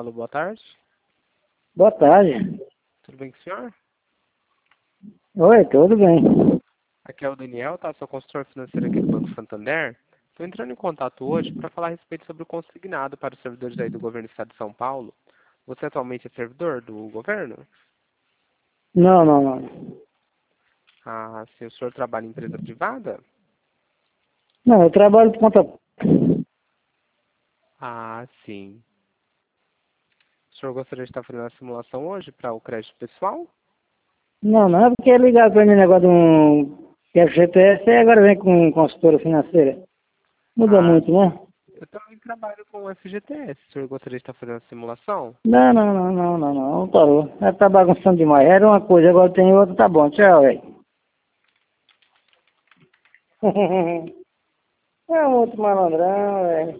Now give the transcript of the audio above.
Alô, boa tarde. Boa tarde. Tudo bem com o senhor? Oi, tudo bem? Aqui é o Daniel, tá? Sou consultor financeiro aqui do Banco Santander. Estou entrando em contato hoje para falar a respeito sobre o consignado para os servidores aí do governo do estado de São Paulo. Você atualmente é servidor do governo? Não, não, não. Ah, se o senhor trabalha em empresa privada? Não, eu trabalho por conta... Ah, sim. O senhor gostaria de estar fazendo a simulação hoje para o crédito pessoal? Não, não, é porque ligaram para mim negócio de um FGTS e agora vem com consultora financeira. Muda Ah, muito, né? eu também trabalho com o FGTS. O senhor gostaria de estar fazendo a simulação? Não, não, não, não, não, não, não parou. Tá bagunçando demais. Era uma coisa, agora tem outra, tá bom. Tchau, velho. É um outro malandrão, velho.